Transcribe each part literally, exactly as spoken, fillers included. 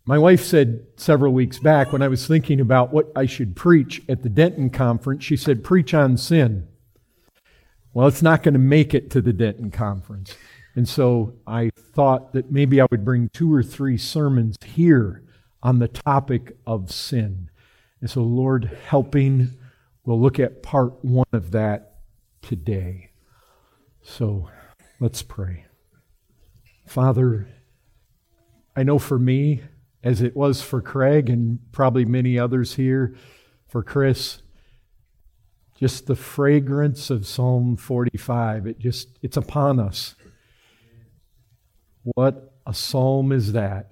My wife said several weeks back when I was thinking about what I should preach at the Denton conference, she said, preach on sin. Well, it's not going to make it to the Denton conference. And so I thought that maybe I would bring two or three sermons here on the topic of sin. And so, Lord helping, we'll look at part one of that today. So let's pray. Father, I know for me, as it was for Craig and probably many others here, for Chris, just the fragrance of Psalm forty-five, it just, it's upon us. What a psalm is that?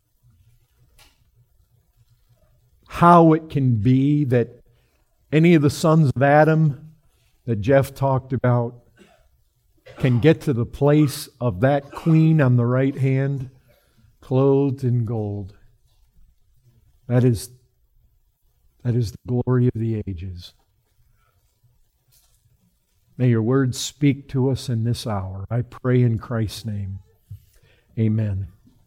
How it can be that any of the sons of Adam that Jeff talked about can get to the place of that queen on the right hand, clothed in gold. That is, that is the glory of the ages. May your words speak to us in this hour. I pray in Christ's name. Amen.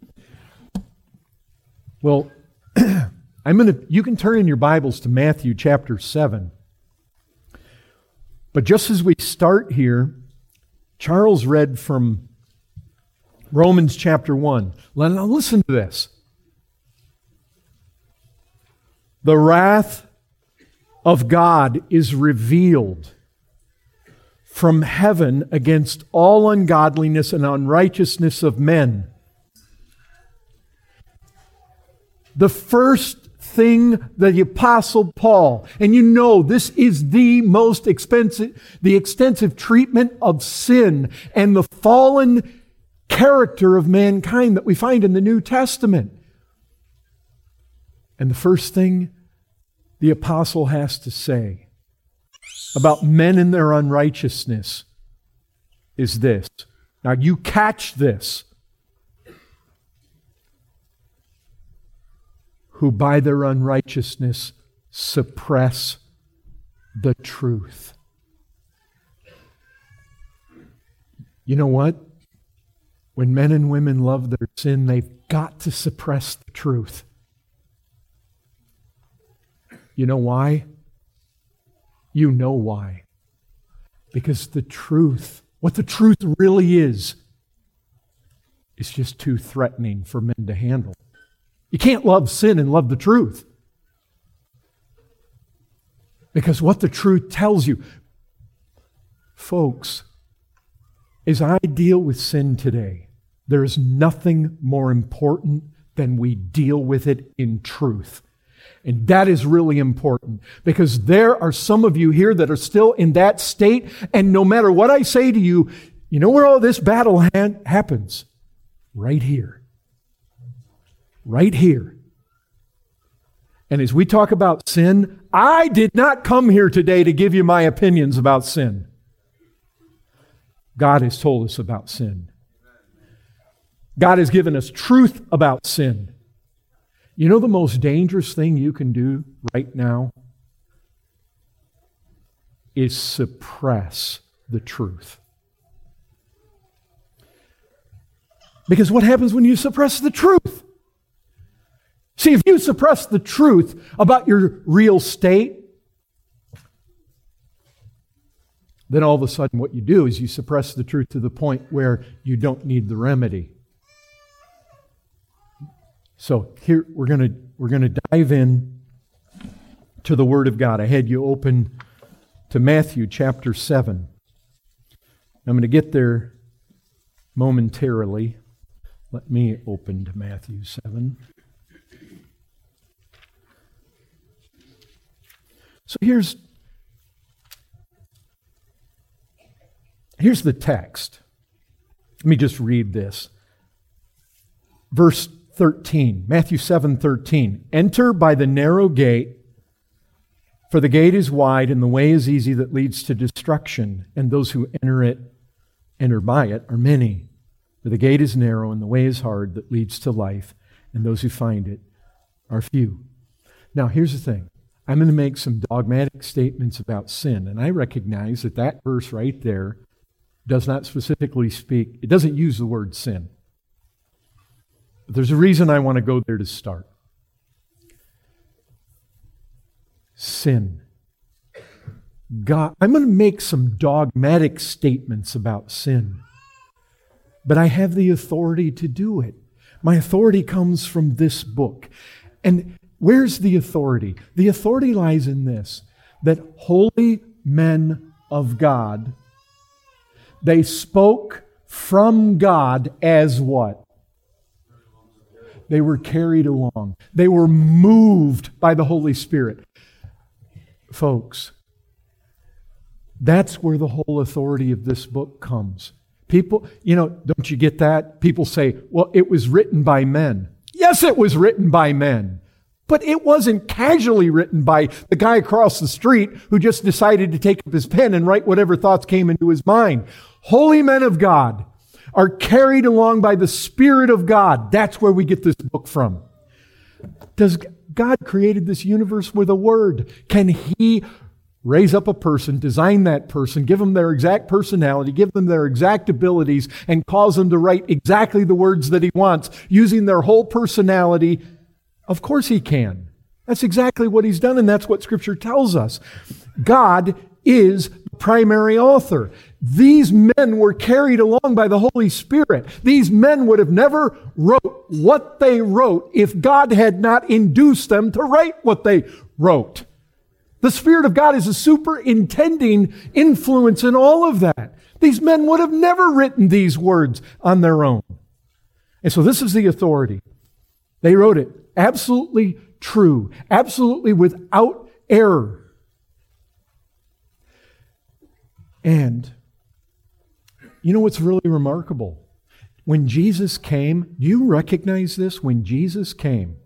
Well, I'm going to, you can turn in your Bibles to Matthew chapter seven. But just as we start here, Charles read from Romans chapter one. Now listen to this. The wrath of God is revealed from heaven against all ungodliness and unrighteousness of men. The first thing that the Apostle Paul, and you know this is the most expensive, the extensive treatment of sin and the fallen character of mankind that we find in the New Testament. And the first thing the Apostle has to say about men and their unrighteousness is this. Now you catch this. Who by their unrighteousness suppress the truth. You know what? When men and women love their sin, they've got to suppress the truth. You know why? You know why. Because the truth, what the truth really is, is just too threatening for men to handle. You can't love sin and love the truth. Because what the truth tells you, folks, as I deal with sin today, there is nothing more important than we deal with it in truth. And that is really important because there are some of you here that are still in that state, and no matter what I say to you, you know where all this battle ha- happens? Right here. Right here. And as we talk about sin, I did not come here today to give you my opinions about sin. God has told us about sin. God has given us truth about sin. You know the most dangerous thing you can do right now is suppress the truth. Because what happens when you suppress the truth? See, if you suppress the truth about your real state, then all of a sudden what you do is you suppress the truth to the point where you don't need the remedy. So here we're going to we're going to dive in to the Word of God. I had you open to Matthew chapter seven. I'm going to get there momentarily. Let me open to Matthew seven. So here's here's the text. Let me just read this. Verse thirteen, Matthew seven thirteen. Enter by the narrow gate, for the gate is wide and the way is easy that leads to destruction, and those who enter it, enter by it, are many. For the gate is narrow and the way is hard that leads to life, and those who find it are few. Now here's the thing. I'm going to make some dogmatic statements about sin, and I recognize that that verse right there does not specifically speak, it doesn't use the word sin. But there's a reason I want to go there to start. Sin. God, I'm going to make some dogmatic statements about sin, but I have the authority to do it. My authority comes from this book. And where's the authority? The authority lies in this, that holy men of God, they spoke from God as what? They were carried along. They were moved by the Holy Spirit. Folks, that's where the whole authority of this book comes. People, you know, don't you get that? People say, well, it was written by men. Yes, it was written by men. But it wasn't casually written by the guy across the street who just decided to take up his pen and write whatever thoughts came into his mind. Holy men of God are carried along by the Spirit of God. That's where we get this book from. Does God created this universe with a word? Can He raise up a person, design that person, give them their exact personality, give them their exact abilities, and cause them to write exactly the words that He wants, using their whole personality? Of course He can. That's exactly what He's done, and that's what Scripture tells us. God is the primary author. These men were carried along by the Holy Spirit. These men would have never wrote what they wrote if God had not induced them to write what they wrote. The Spirit of God is a superintending influence in all of that. These men would have never written these words on their own. And so this is the authority. They wrote it absolutely true, absolutely without error. And you know what's really remarkable? When Jesus came, do you recognize this? When Jesus came,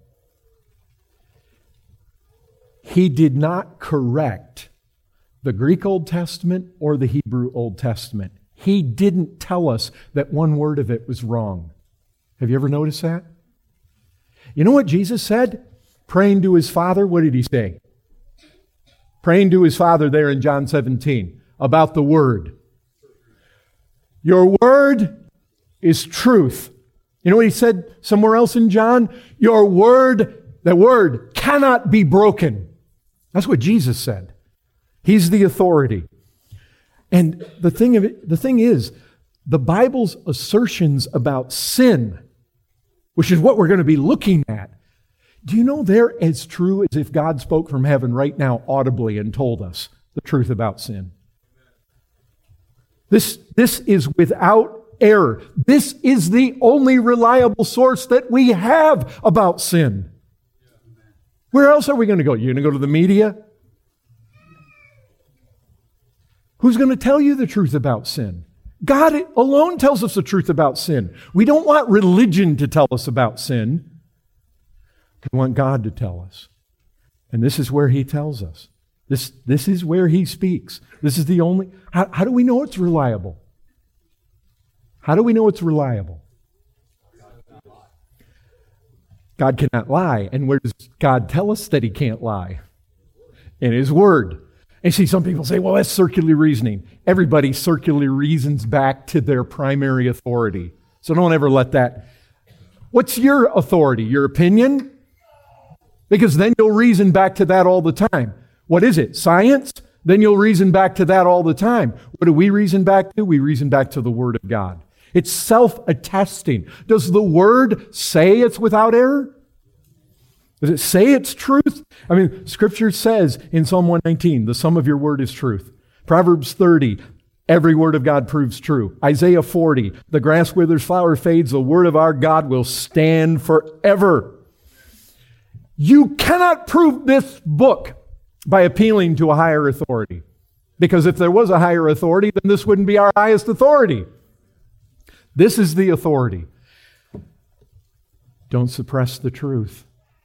He did not correct the Greek Old Testament or the Hebrew Old Testament. He didn't tell us that one word of it was wrong. Have you ever noticed that? You know what Jesus said? Praying to His Father, what did He say? Praying to His Father there in John seventeen about the Word. Your Word is truth. You know what He said somewhere else in John? Your Word, the Word cannot be broken. That's what Jesus said. He's the authority. And the thing of it, the thing is, the Bible's assertions about sin, which is what we're going to be looking at, do you know they're as true as if God spoke from heaven right now audibly and told us the truth about sin? This, this is without error. This is the only reliable source that we have about sin. Where else are we going to go? You're going to go to the media? Who's going to tell you the truth about sin? God alone tells us the truth about sin. We don't want religion to tell us about sin. We want God to tell us. And this is where He tells us. This, this is where He speaks. This is the only... How, how do we know it's reliable? How do we know it's reliable? God cannot lie. And where does God tell us that He can't lie? In His Word. And see, some people say, well, that's circular reasoning. Everybody circularly reasons back to their primary authority. So don't ever let that... What's your authority? Your opinion? Because then you'll reason back to that all the time. What is it? Science? Then you'll reason back to that all the time. What do we reason back to? We reason back to the Word of God. It's self-attesting. Does the Word say it's without error? Does it say it's truth? I mean, Scripture says in Psalm one nineteen, the sum of your word is truth. Proverbs thirty, every word of God proves true. Isaiah forty, the grass withers, flower fades, the word of our God will stand forever. You cannot prove this book by appealing to a higher authority. Because if there was a higher authority, then this wouldn't be our highest authority. This is the authority. Don't suppress the truth.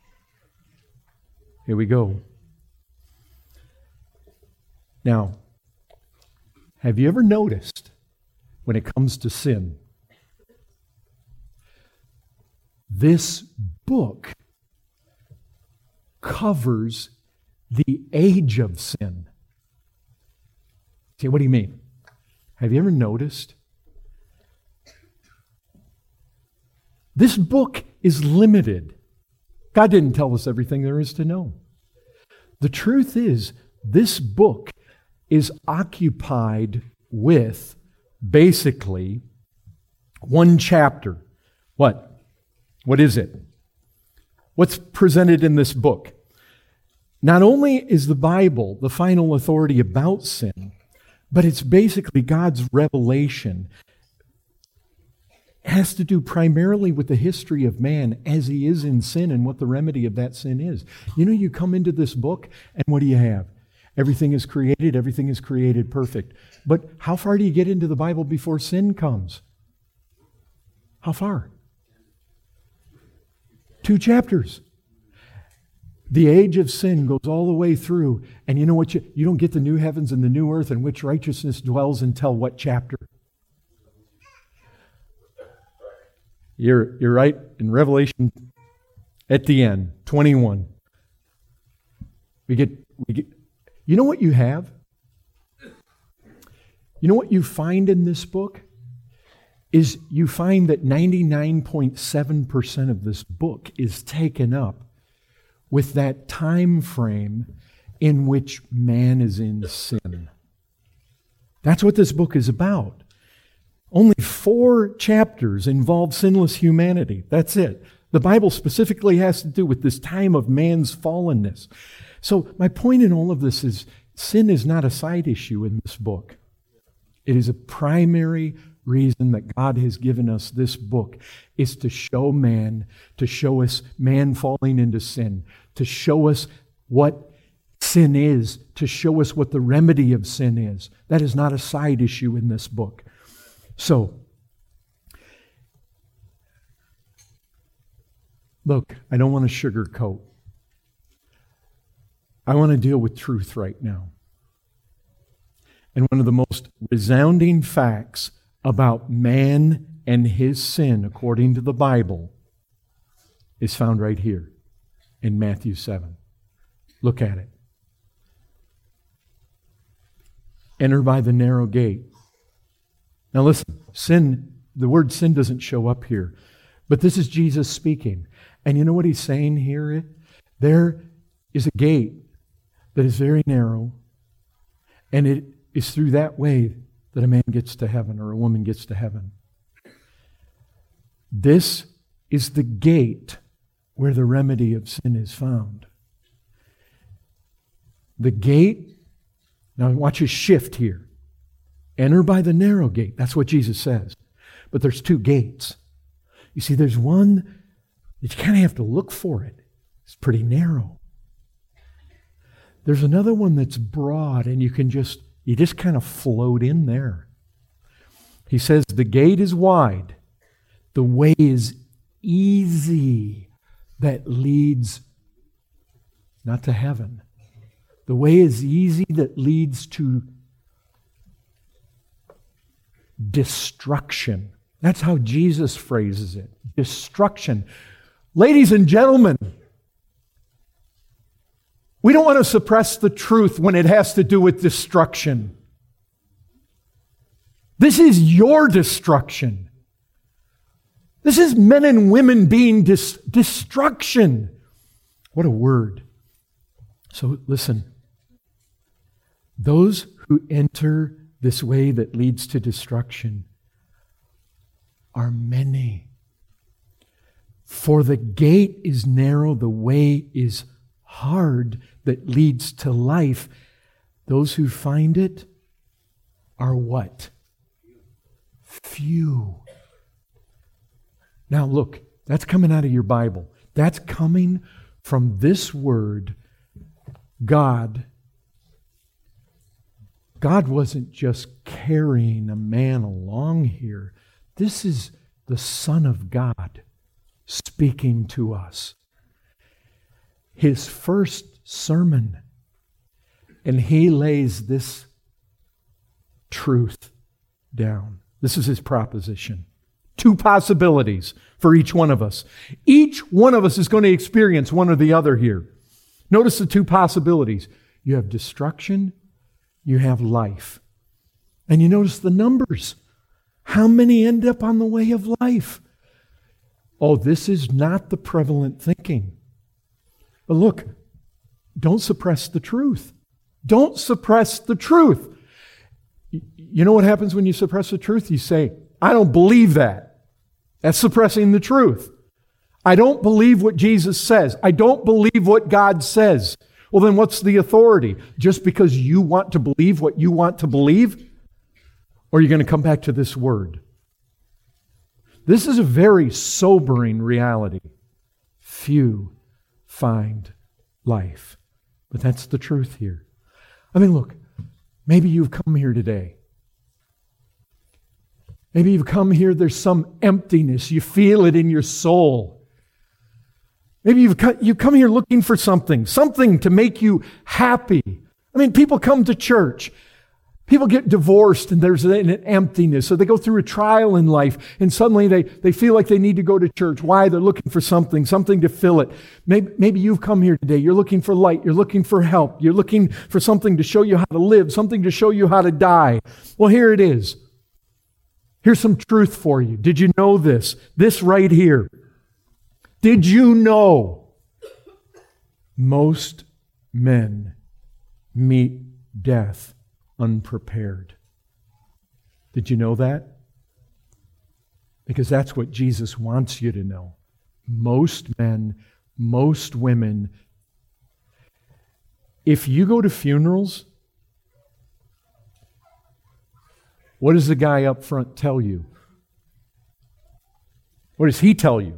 Here we go. Now, have you ever noticed when it comes to sin, this book covers the age of sin? See, what do you mean? Have you ever noticed? This book is limited. God didn't tell us everything there is to know. The truth is, this book is occupied with basically one chapter. What? What is it? What's presented in this book? Not only is the Bible the final authority about sin, but it's basically God's revelation. It has to do primarily with the history of man as he is in sin and what the remedy of that sin is. You know, you come into this book, and what do you have? Everything is created, everything is created perfect. But how far do you get into the Bible before sin comes? How far? Two chapters. The age of sin goes all the way through, and you know what? You, you don't get the new heavens and the new earth in which righteousness dwells until what chapter? You're, you're right, in Revelation at the end, twenty-one. We get, we get, you know what you have? You know what you find in this book? Is you find that ninety-nine point seven percent of this book is taken up with that time frame in which man is in sin. That's what this book is about. Only four chapters involve sinless humanity. That's it. The Bible specifically has to do with this time of man's fallenness. So my point in all of this is sin is not a side issue in this book. It is a primary reason that God has given us this book is to show man, to show us man falling into sin, to show us what sin is, to show us what the remedy of sin is. That is not a side issue in this book. So, look, I don't want to sugarcoat. I want to deal with truth right now. And one of the most resounding facts about man and his sin, according to the Bible, is found right here in Matthew seven. Look at it. Enter by the narrow gate. Now listen, sin, the word sin doesn't show up here, but this is Jesus speaking. And you know what he's saying here? There is a gate that is very narrow, and it is through that way that a man gets to heaven or a woman gets to heaven. This is the gate where the remedy of sin is found. The gate, now watch a shift here. Enter by the narrow gate. That's what Jesus says. But there's two gates. You see, there's one that you kind of have to look for it. It's pretty narrow. There's another one that's broad, and you can just, you just kind of float in there. He says, the gate is wide. The way is easy that leads not to heaven. The way is easy that leads to destruction. That's how Jesus phrases it. Destruction. Ladies and gentlemen, we don't want to suppress the truth when it has to do with destruction. This is your destruction. This is men and women being dis- destruction. What a word. So listen. Those who enter this way that leads to destruction are many. For the gate is narrow, the way is hard that leads to life. Those who find it are what? Few. Now look, that's coming out of your Bible. That's coming from this word, God. God wasn't just carrying a man along here. This is the Son of God speaking to us. His first sermon. And he lays this truth down. This is his proposition. Two possibilities for each one of us. Each one of us is going to experience one or the other here. Notice the two possibilities. You have destruction, you have life. And you notice the numbers. How many end up on the way of life? Oh, this is not the prevalent thinking. But look, don't suppress the truth. Don't suppress the truth. You know what happens when you suppress the truth? You say, I don't believe that. That's suppressing the truth. I don't believe what Jesus says. I don't believe what God says. Well, then what's the authority? Just because you want to believe what you want to believe? Or are you going to come back to this word? This is a very sobering reality. Few find life. But that's the truth here. I mean, look, maybe you've come here today. Maybe you've come here, there's some emptiness. You feel it in your soul. Maybe you've come, you come here looking for something, something to make you happy. I mean, people come to church. People get divorced and there's an emptiness. So they go through a trial in life and suddenly they, they feel like they need to go to church. Why? They're looking for something, something to fill it. Maybe, maybe you've come here today. You're looking for light. You're looking for help. You're looking for something to show you how to live, something to show you how to die. Well, here it is. Here's some truth for you. Did you know this? This right here. Did you know most men meet death unprepared? Did you know that? Because that's what Jesus wants you to know. Most men, most women, if you go to funerals, what does the guy up front tell you? What does he tell you?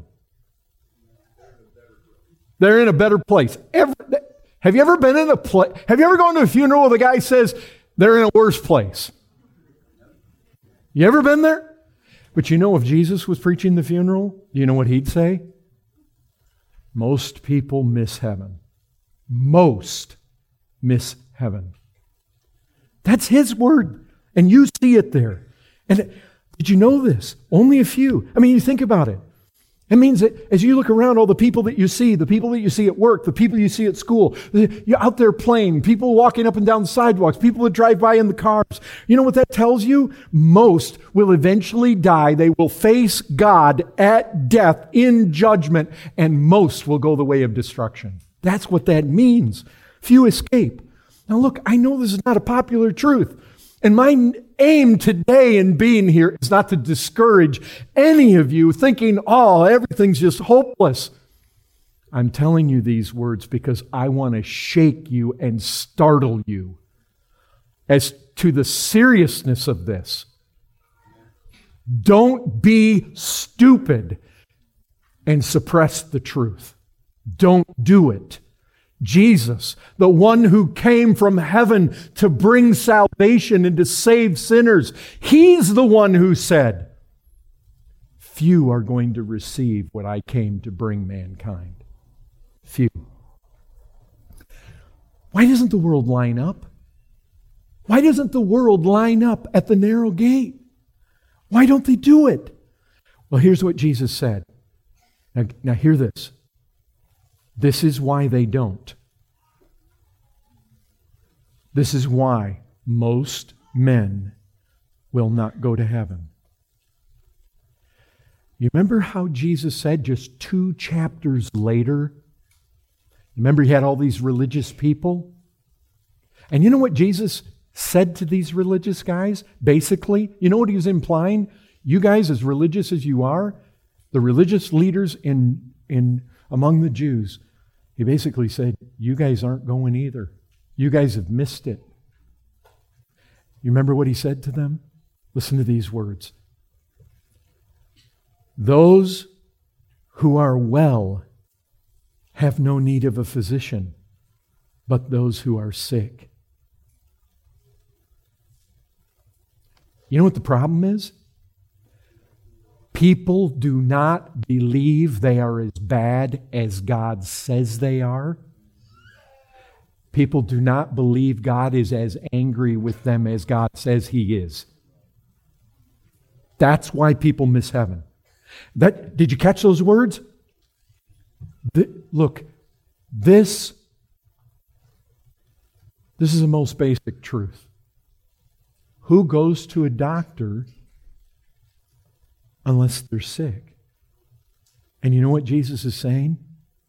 They're in a better place. Every, have you ever been in a place? Have you ever gone to a funeral where the guy says they're in a worse place? You ever been there? But you know, if Jesus was preaching the funeral, you know what he'd say? Most people miss heaven. Most miss heaven. That's his word. And you see it there. And did you know this? Only a few. I mean, you think about it. It means that as you look around, all the people that you see, the people that you see at work, the people you see at school, you're out there playing, people walking up and down the sidewalks, people that drive by in the cars. You know what that tells you? Most will eventually die. They will face God at death in judgment, and most will go the way of destruction. That's what that means. Few escape. Now look, I know this is not a popular truth. And my aim today in being here is not to discourage any of you thinking, oh, everything's just hopeless. I'm telling you these words because I want to shake you and startle you as to the seriousness of this. Don't be stupid and suppress the truth. Don't do it. Jesus, the one who came from heaven to bring salvation and to save sinners, He's the one who said, few are going to receive what I came to bring mankind. Few. Why doesn't the world line up? Why doesn't the world line up at the narrow gate? Why don't they do it? Well, here's what Jesus said. Now, now hear this. This is why they don't. This is why most men will not go to heaven. You remember how Jesus said just two chapters later? Remember he had all these religious people? And you know what Jesus said to these religious guys? Basically, you know what he was implying? You guys, as religious as you are, the religious leaders in, in among the Jews, he basically said, you guys aren't going either. You guys have missed it. You remember what he said to them? Listen to these words. Those who are well have no need of a physician, but those who are sick. You know what the problem is? People do not believe they are as bad as God says they are. People do not believe God is as angry with them as God says He is. That's why people miss heaven. That, did you catch those words? The, look, this, this is the most basic truth. Who goes to a doctor unless they're sick? And you know what Jesus is saying?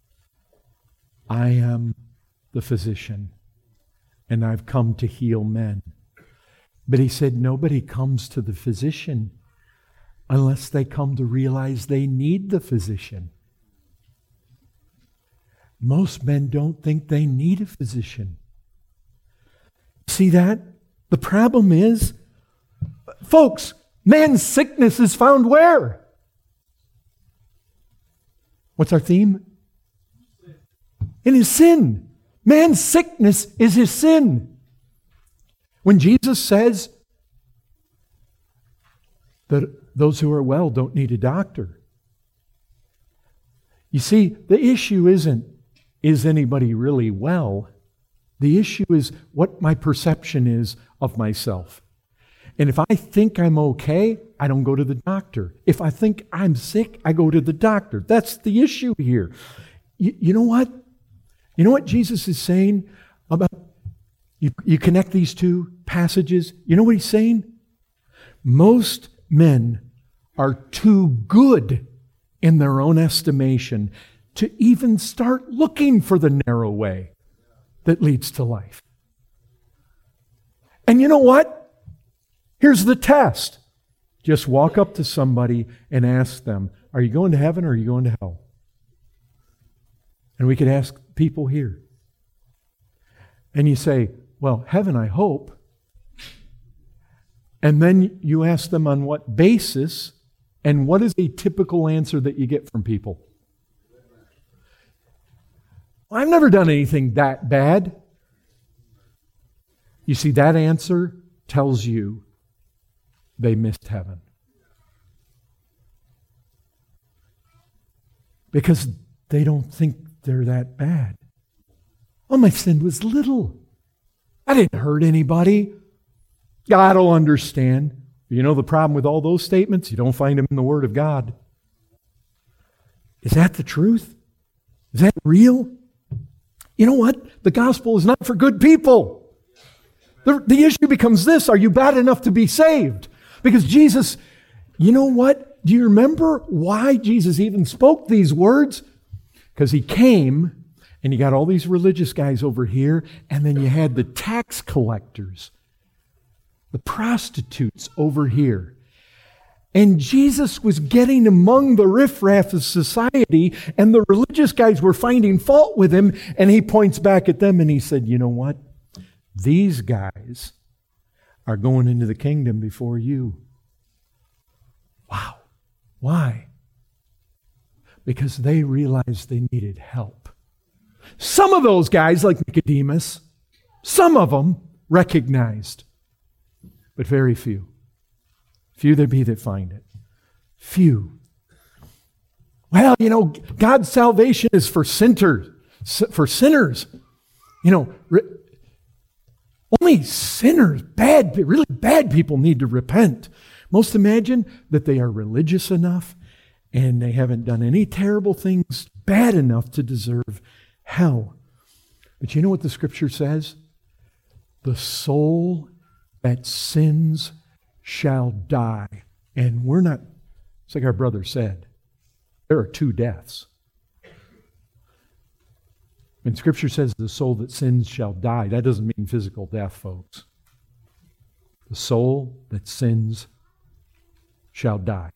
I am the physician, and I've come to heal men. But he said nobody comes to the physician unless they come to realize they need the physician. Most men don't think they need a physician. See that? The problem is, folks, man's sickness is found where? What's our theme? In his sin. Man's sickness is his sin. When Jesus says that those who are well don't need a doctor. You see, the issue isn't, is anybody really well? The issue is what my perception is of myself. And if I think I'm okay, I don't go to the doctor. If I think I'm sick, I go to the doctor. That's the issue here. You, you know what? You know what Jesus is saying about, you, you connect these two passages? You know what he's saying? Most men are too good in their own estimation to even start looking for the narrow way that leads to life. And you know what? Here's the test. Just walk up to somebody and ask them, are you going to heaven or are you going to hell? And we could ask people here. And you say, well, heaven, I hope. And then you ask them on what basis, and what is a typical answer that you get from people? Well, I've never done anything that bad. You see, that answer tells you they missed heaven. Because they don't think they're that bad. Oh, my sin was little. I didn't hurt anybody. God will understand. You know the problem with all those statements? You don't find them in the Word of God. Is that the truth? Is that real? You know what? The gospel is not for good people. The, the issue becomes this: are you bad enough to be saved? Because Jesus, you know what? Do you remember why Jesus even spoke these words? Because he came, and you got all these religious guys over here, and then you had the tax collectors, the prostitutes over here. And Jesus was getting among the riffraff of society, and the religious guys were finding fault with him, and he points back at them and he said, you know what? These guys are going into the kingdom before you. Wow. Why? Because they realized they needed help. Some of those guys, like Nicodemus, some of them recognized, but very few. Few there be that find it. Few. Well, you know, God's salvation is for sinners. For sinners. You know, re- only sinners, bad, really bad people need to repent. Most imagine that they are religious enough and they haven't done any terrible things bad enough to deserve hell. But you know what the Scripture says? The soul that sins shall die. And we're not, it's like our brother said, there are two deaths. When Scripture says the soul that sins shall die, that doesn't mean physical death, folks. The soul that sins shall die.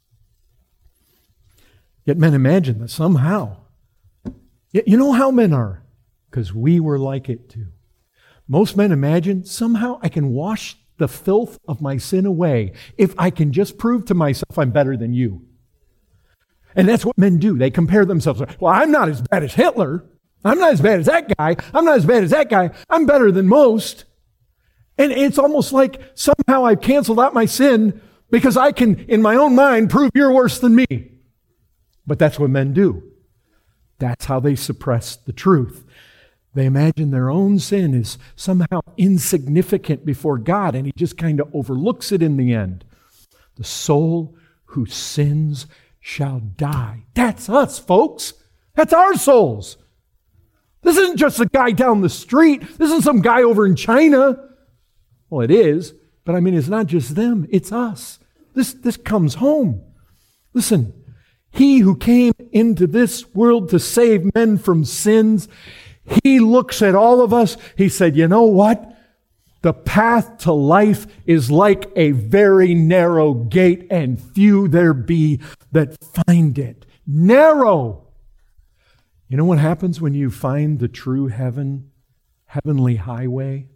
Yet men imagine that somehow, you know how men are, because we were like it too. Most men imagine somehow I can wash the filth of my sin away if I can just prove to myself I'm better than you. And that's what men do. They compare themselves. Well, I'm not as bad as Hitler. I'm not as bad as that guy. I'm not as bad as that guy. I'm better than most. And it's almost like somehow I've canceled out my sin because I can, in my own mind, prove you're worse than me. But that's what men do. That's how they suppress the truth. They imagine their own sin is somehow insignificant before God, and He just kind of overlooks it in the end. The soul who sins shall die. That's us, folks. That's our souls. This isn't just a guy down the street. This isn't some guy over in China. Well, it is, but I mean, it's not just them. It's us. This, this comes home. Listen, He who came into this world to save men from sins, He looks at all of us. He said, you know what? The path to life is like a very narrow gate, and few there be that find it. Narrow. You know what happens when you find the true heaven, heavenly highway?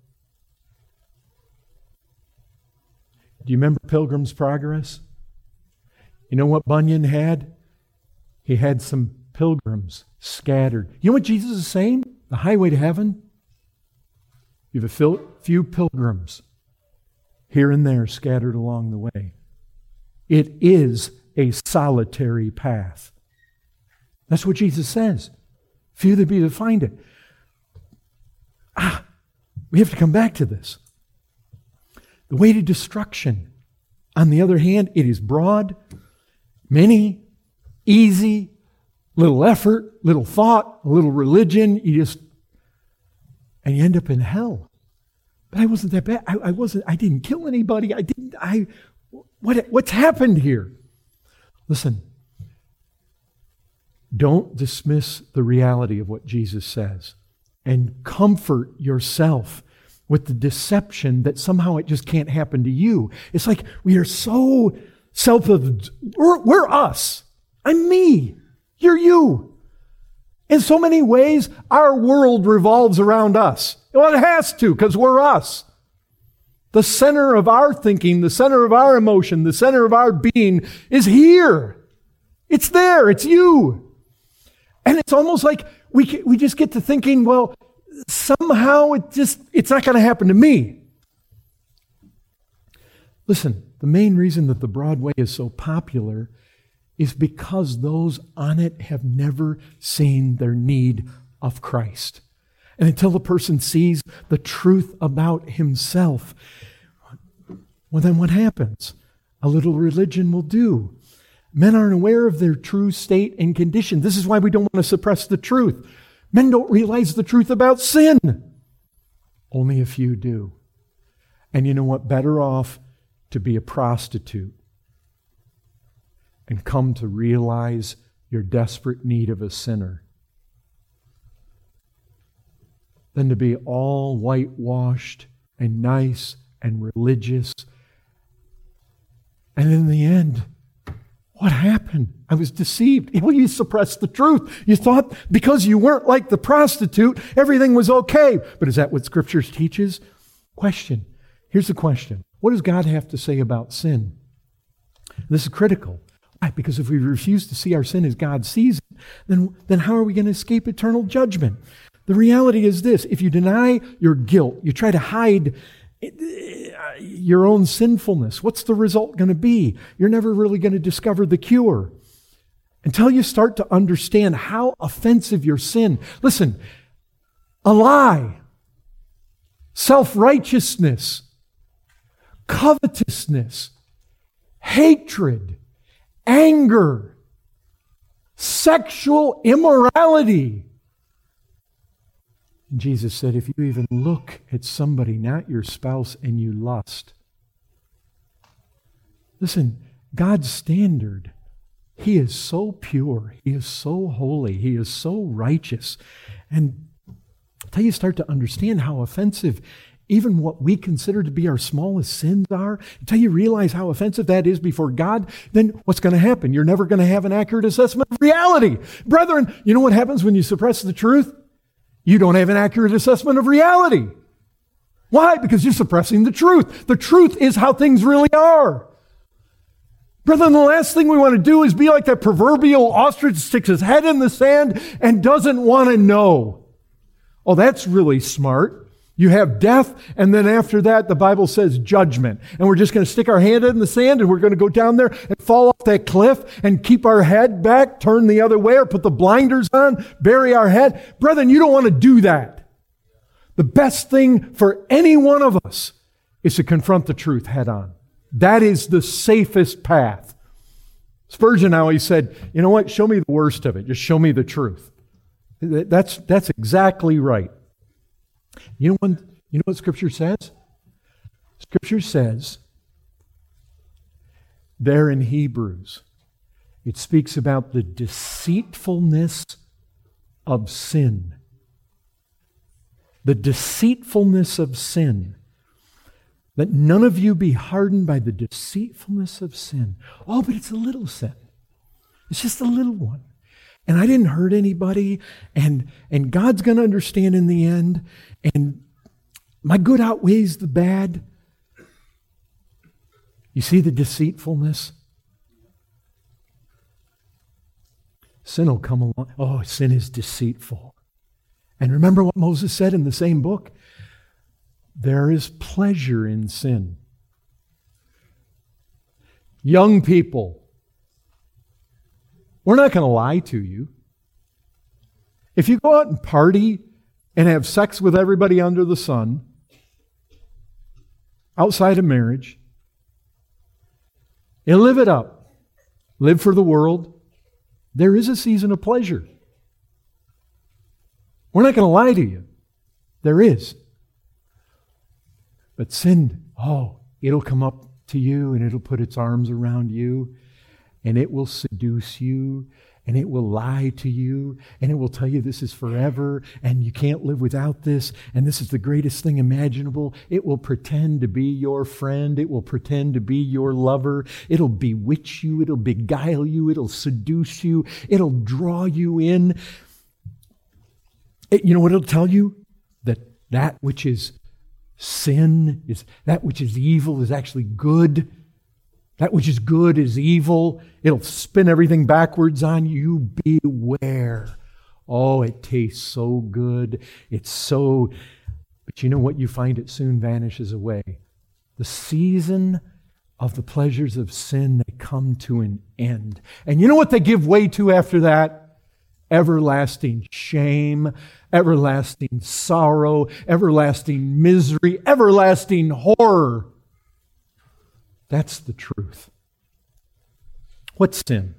Do you remember Pilgrim's Progress? You know what Bunyan had? He had some pilgrims scattered. You know what Jesus is saying? The highway to heaven? You have a few pilgrims here and there scattered along the way. It is a solitary path. That's what Jesus says. Few there be to find it. Ah, we have to come back to this. The way to destruction. On the other hand, it is broad, many, easy, little effort, little thought, a little religion. You just, and you end up in hell. But I wasn't that bad. I, I wasn't. I didn't kill anybody. I didn't. I. What? What's happened here? Listen. Don't dismiss the reality of what Jesus says, and comfort yourself with the deception that somehow it just can't happen to you. It's like we are so self. We're, we're us. I'm me. You're you. In so many ways, our world revolves around us. Well, it has to, because we're us. The center of our thinking, the center of our emotion, the center of our being is here. It's there. It's you. And it's almost like we we just get to thinking, well, somehow it just it's not going to happen to me. Listen, the main reason that the broad way is so popular is because those on it have never seen their need of Christ. And until the person sees the truth about himself, well, then what happens? A little religion will do. Men aren't aware of their true state and condition. This is why we don't want to suppress the truth. Men don't realize the truth about sin. Only a few do. And you know what? Better off to be a prostitute and come to realize your desperate need of a sinner than to be all whitewashed and nice and religious. And in the end, what happened? I was deceived. Well, you suppressed the truth. You thought because you weren't like the prostitute, everything was okay. But is that what Scripture teaches? Question. Here's the question. What does God have to say about sin? This is critical. Why? Because if we refuse to see our sin as God sees it, then, then how are we going to escape eternal judgment? The reality is this. If you deny your guilt, you try to hide your own sinfulness, what's the result going to be? You're never really going to discover the cure until you start to understand how offensive your sin. Listen, a lie, self-righteousness, covetousness, hatred, anger, sexual immorality. And Jesus said, if you even look at somebody, not your spouse, and you lust. Listen, God's standard, He is so pure. He is so holy. He is so righteous. And until you start to understand how offensive even what we consider to be our smallest sins are, until you realize how offensive that is before God, then what's going to happen? You're never going to have an accurate assessment of reality. Brethren, you know what happens when you suppress the truth? You don't have an accurate assessment of reality. Why? Because you're suppressing the truth. The truth is how things really are. Brethren, the last thing we want to do is be like that proverbial ostrich that sticks his head in the sand and doesn't want to know. Oh, that's really smart. You have death, and then after that, the Bible says judgment. And we're just going to stick our hand in the sand, and we're going to go down there and fall off that cliff and keep our head back, turn the other way, or put the blinders on, bury our head. Brethren, you don't want to do that. The best thing for any one of us is to confront the truth head on. That is the safest path. Spurgeon always said, you know what, show me the worst of it. Just show me the truth. That's, that's exactly right. You know, when, you know what Scripture says? Scripture says there in Hebrews, It speaks about the deceitfulness of sin. The deceitfulness of sin. Let none of you be hardened by the deceitfulness of sin. Oh, but it's a little sin. It's just a little one. And I didn't hurt anybody. And, and God's going to understand in the end. And my good outweighs the bad. You see the deceitfulness? Sin will come along. Oh, sin is deceitful. And remember what Moses said in the same book? There is pleasure in sin. Young people, we're not going to lie to you. If you go out and party and have sex with everybody under the sun, outside of marriage, and live it up, live for the world, there is a season of pleasure. We're not going to lie to you. There is. But sin, oh, it'll come up to you and it'll put its arms around you and it will seduce you and it will lie to you and it will tell you this is forever and you can't live without this and this is the greatest thing imaginable. It will pretend to be your friend. It will pretend to be your lover. It'll bewitch you. It'll beguile you. It'll seduce you. It'll draw you in. It, you know what it'll tell you? That that which is sin, is that which is evil is actually good. That which is good is evil. It'll spin everything backwards on you. Beware. Oh, it tastes so good. It's so... But you know what? You find it soon vanishes away. The season of the pleasures of sin, they come to an end. And you know what they give way to after that? Everlasting shame, everlasting sorrow, everlasting misery, everlasting horror. That's the truth. What's sin?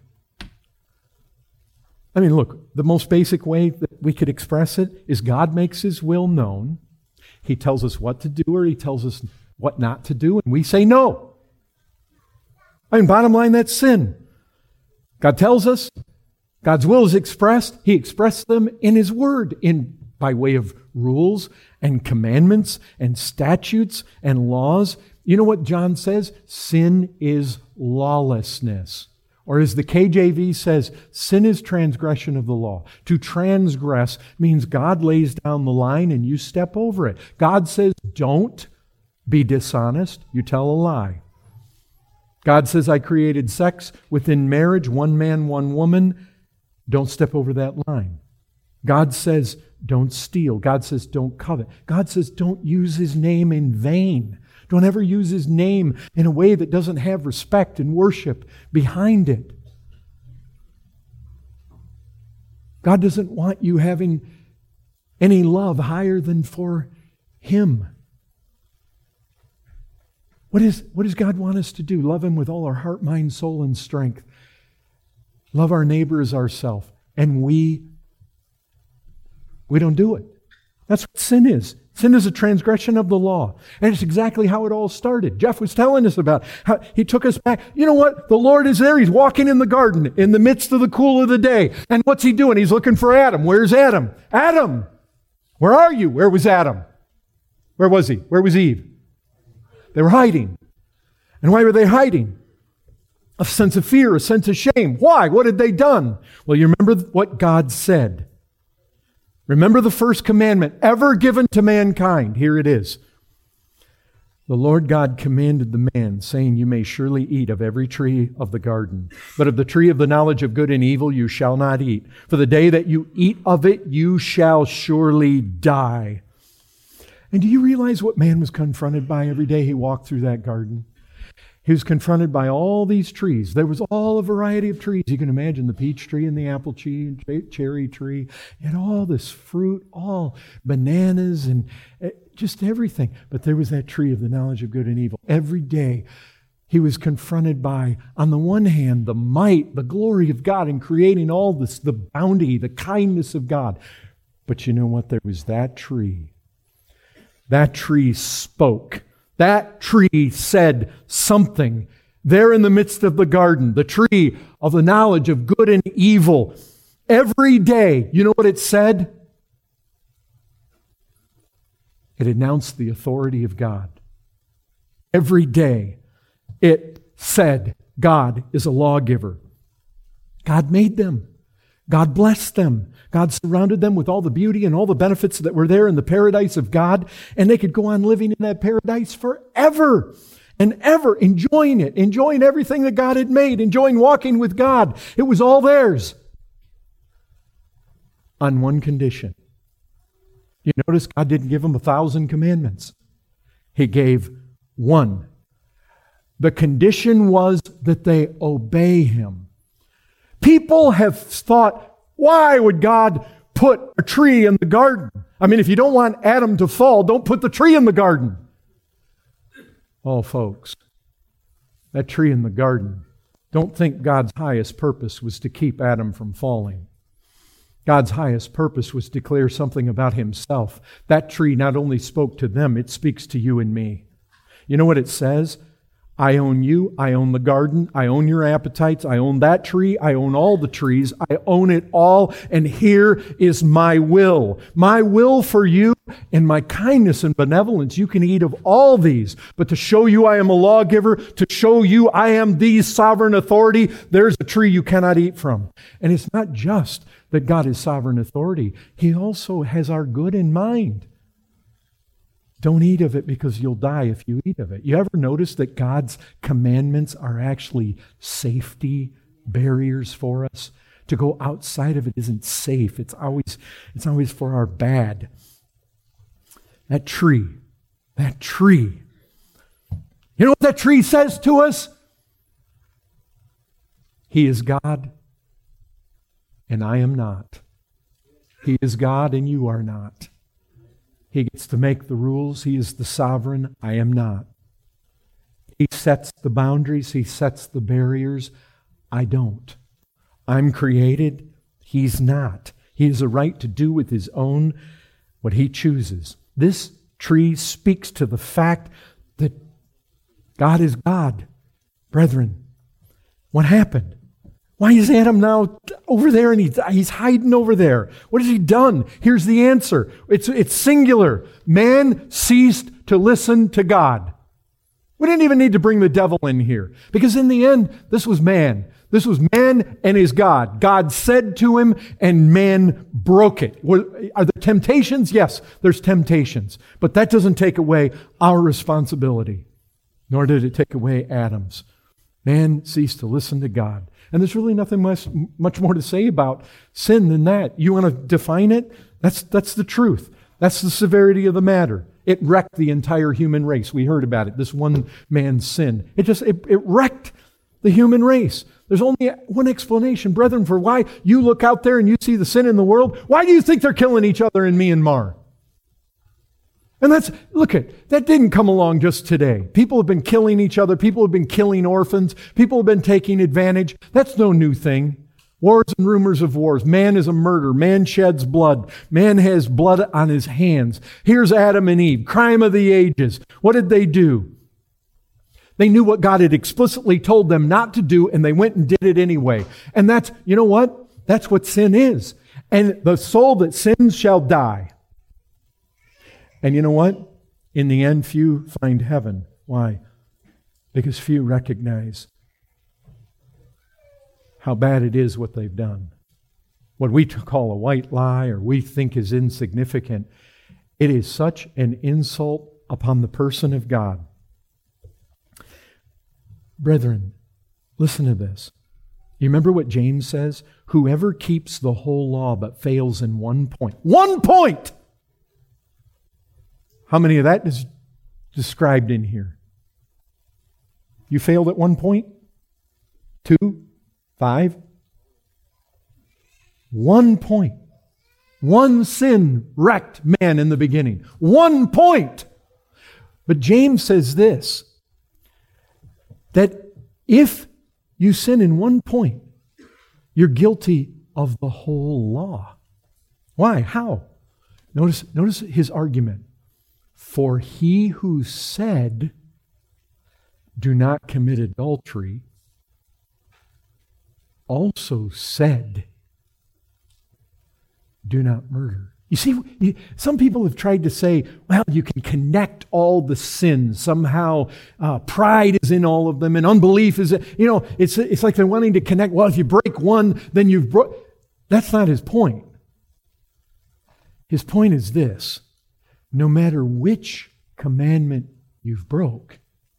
I mean, look, the most basic way that we could express it is God makes His will known. He tells us what to do or He tells us what not to do, and we say no. I mean, bottom line, that's sin. God tells us, God's will is expressed. He expressed them in His Word, in by way of rules and commandments and statutes and laws. You know what John says? Sin is lawlessness. Or as the K J V says, sin is transgression of the law. To transgress means God lays down the line and you step over it. God says, don't be dishonest. You tell a lie. God says, I created sex within marriage, one man, one woman. Don't step over that line. God says, don't steal. God says, don't covet. God says, don't use His name in vain. Don't ever use His name in a way that doesn't have respect and worship behind it. God doesn't want you having any love higher than for Him. What is, what does God want us to do? Love Him with all our heart, mind, soul, and strength. Love our neighbor as ourselves. And we, we don't do it. That's what sin is. Sin is a transgression of the law. And it's exactly how it all started. Jeff was telling us about how he took us back. You know what? The Lord is there. He's walking in the garden in the midst of the cool of the day. And what's He doing? He's looking for Adam. Where's Adam? Adam! Where are you? Where was Adam? Where was he? Where was Eve? They were hiding. And why were they hiding? A sense of fear, a sense of shame. Why? What had they done? Well, you remember what God said. Remember the first commandment ever given to mankind. Here it is. The Lord God commanded the man, saying, you may surely eat of every tree of the garden, but of the tree of the knowledge of good and evil you shall not eat. For the day that you eat of it, you shall surely die. And do you realize what man was confronted by every day he walked through that garden? He was confronted by all these trees. There was all a variety of trees. You can imagine the peach tree and the apple tree, cherry tree, and all this fruit, all bananas and just everything. But there was that tree of the knowledge of good and evil. Every day he was confronted by, on the one hand, the might, the glory of God in creating all this, the bounty, the kindness of God. But you know what? There was that tree. That tree spoke. That tree said something there in the midst of the garden, the tree of the knowledge of good and evil. Every day, you know what it said? It announced the authority of God. Every day, it said God is a lawgiver. God made them. God blessed them. God surrounded them with all the beauty and all the benefits that were there in the paradise of God, and they could go on living in that paradise forever and ever, enjoying it, enjoying everything that God had made, enjoying walking with God. It was all theirs. On one condition. You notice God didn't give them a thousand commandments. He gave one. The condition was that they obey Him. People have thought, why would God put a tree in the garden? I mean, if you don't want Adam to fall, don't put the tree in the garden. Oh, folks, that tree in the garden, don't think God's highest purpose was to keep Adam from falling. God's highest purpose was to declare something about Himself. That tree not only spoke to them, it speaks to you and me. You know what it says? I own you, I own the garden, I own your appetites, I own that tree, I own all the trees, I own it all, and here is my will. My will for you and my kindness and benevolence. You can eat of all these, but to show you I am a lawgiver, to show you I am the sovereign authority, there's a tree you cannot eat from. And it's not just that God is sovereign authority, He also has our good in mind. Don't eat of it because you'll die if you eat of it. You ever notice that God's commandments are actually safety barriers for us? To go outside of it isn't safe. It's always, it's always for our bad. That tree, that tree. You know what that tree says to us? He is God, and I am not. He is God, and you are not. He gets to make the rules. He is the sovereign. I am not. He sets the boundaries. He sets the barriers. I don't. I'm created. He's not. He has a right to do with His own what He chooses. This tree speaks to the fact that God is God. Brethren, what happened? Why is Adam now over there and he's, he's hiding over there? What has he done? Here's the answer. It's, it's singular. Man ceased to listen to God. We didn't even need to bring the devil in here. Because in the end, this was man. This was man and his God. God said to him and man broke it. Are there temptations? Yes, there's temptations. But that doesn't take away our responsibility. Nor did it take away Adam's. Man ceased to listen to God. And there's really nothing much, much more to say about sin than that. You want to define it? That's, that's the truth. That's the severity of the matter. It wrecked the entire human race. We heard about it, this one man's sin. It just, it, it wrecked the human race. There's only one explanation, brethren, for why you look out there and you see the sin in the world. Why do you think they're killing each other in Myanmar? And that's, look at, that didn't come along just today. People have been killing each other. People have been killing orphans. People have been taking advantage. That's no new thing. Wars and rumors of wars. Man is a murderer. Man sheds blood. Man has blood on his hands. Here's Adam and Eve. Crime of the ages. What did they do? They knew what God had explicitly told them not to do, and they went and did it anyway. And that's, you know what? That's what sin is. And the soul that sins shall die. And you know what? In the end, few find heaven. Why? Because few recognize how bad it is what they've done. What we call a white lie or we think is insignificant, it is such an insult upon the person of God. Brethren, listen to this. You remember what James says? Whoever keeps the whole law but fails in one point. One point! How many of that is described in here? You failed at one point? Two? Five? One point. One sin wrecked man in the beginning. One point. But James says this, that if you sin in one point, you're guilty of the whole law. Why? How? Notice, notice his argument. For he who said, do not commit adultery, also said, do not murder. You see, you, some people have tried to say, well, you can connect all the sins. Somehow uh, pride is in all of them and unbelief is, you know, it's, it's like they're wanting to connect. Well, if you break one, then you've broke. That's not his point. His point is this: no matter which commandment you've broke,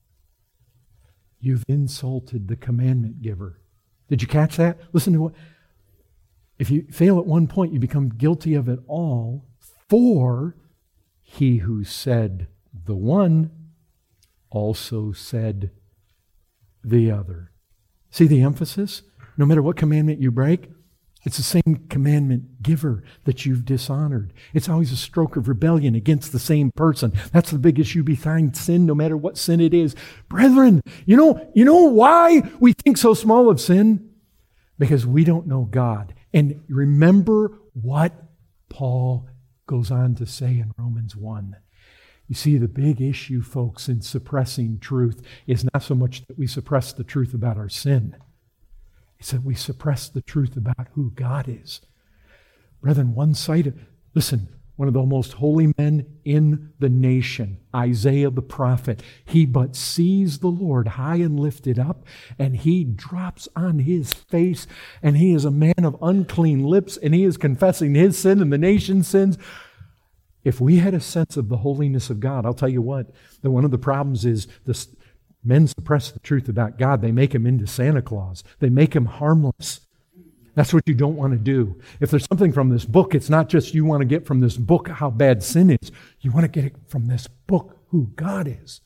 you've insulted the commandment giver. Did you catch that? Listen to what... If you fail at one point, you become guilty of it all. For he who said the one also said the other. See the emphasis? No matter what commandment you break, it's the same commandment giver that you've dishonored. It's always a stroke of rebellion against the same person. That's the big issue behind sin, no matter what sin it is. Brethren, you know, you know why we think so small of sin? Because we don't know God. And remember what Paul goes on to say in Romans one. You see, the big issue, folks, in suppressing truth is not so much that we suppress the truth about our sin. It's that we suppress the truth about who God is. Brethren, one-sided. Listen, one of the most holy men in the nation, Isaiah the prophet, he but sees the Lord high and lifted up, and he drops on his face, and he is a man of unclean lips, and he is confessing his sin and the nation's sins. If we had a sense of the holiness of God, I'll tell you what, that one of the problems is this, men suppress the truth about God. They make him into Santa Claus. They make him harmless. That's what you don't want to do. If there's something from this book, it's not just you want to get from this book how bad sin is. You want to get it from this book who God is.